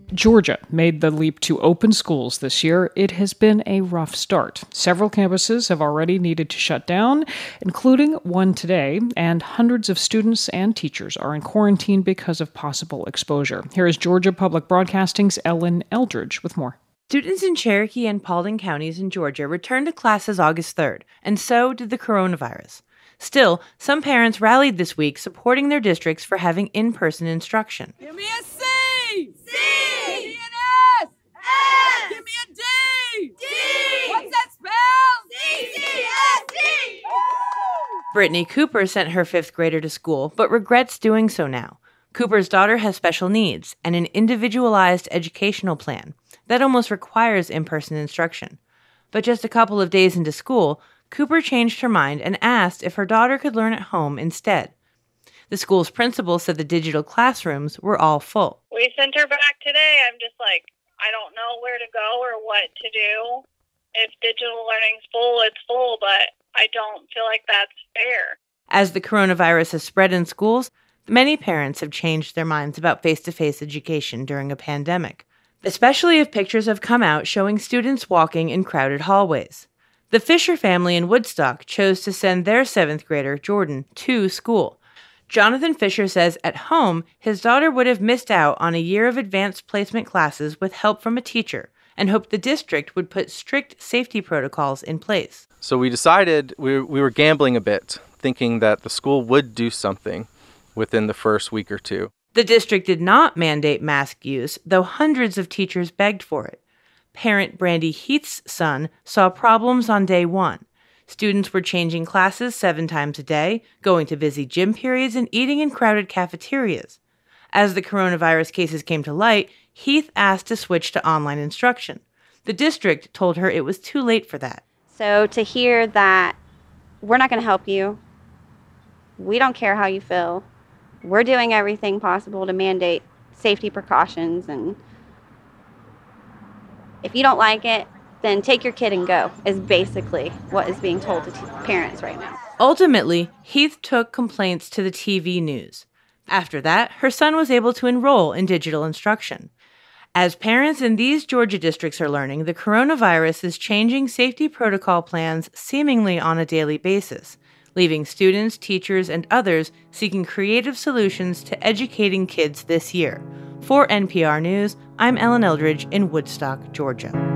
Georgia made the leap to open schools this year. It has been a rough start. Several campuses have already needed to shut down, including one today, and hundreds of students and teachers are in quarantine because of possible exposure. Here is Georgia Public Broadcasting's Ellen Eldridge with more. Students in Cherokee and Paulding counties in Georgia returned to classes August 3rd, and so did the coronavirus. Still, some parents rallied this week supporting their districts for having in-person instruction. Give me a C! C! Give me an S! S! Give me a D! D! What's that spell? C-C-S-D! Brittany Cooper sent her 5th grader to school, but regrets doing so now. Cooper's daughter has special needs and an individualized educational plan that almost requires in-person instruction. But just a couple of days into school, Cooper changed her mind and asked if her daughter could learn at home instead. The school's principal said the digital classrooms were all full. We sent her back today. I'm just like, I don't know where to go or what to do. If digital learning's full, it's full, but I don't feel like that's fair. As the coronavirus has spread in schools, many parents have changed their minds about face-to-face education during a pandemic, especially if pictures have come out showing students walking in crowded hallways. The Fisher family in Woodstock chose to send their 7th grader, Jordan, to school. Jonathan Fisher says at home, his daughter would have missed out on a year of advanced placement classes with help from a teacher and hoped the district would put strict safety protocols in place. So we decided we were gambling a bit, thinking that the school would do something within the first week or two. The district did not mandate mask use, though hundreds of teachers begged for it. Parent Brandy Heath's son saw problems on day one. Students were changing classes 7 times a day, going to busy gym periods, and eating in crowded cafeterias. As the coronavirus cases came to light, Heath asked to switch to online instruction. The district told her it was too late for that. So to hear that we're not going to help you, we don't care how you feel, we're doing everything possible to mandate safety precautions, and if you don't like it, then take your kid and go, is basically what is being told to parents right now. Ultimately, Heath took complaints to the TV news. After that, her son was able to enroll in digital instruction. As parents in these Georgia districts are learning, the coronavirus is changing safety protocol plans seemingly on a daily basis, leaving students, teachers, and others seeking creative solutions to educating kids this year. For NPR News, I'm Ellen Eldridge in Woodstock, Georgia.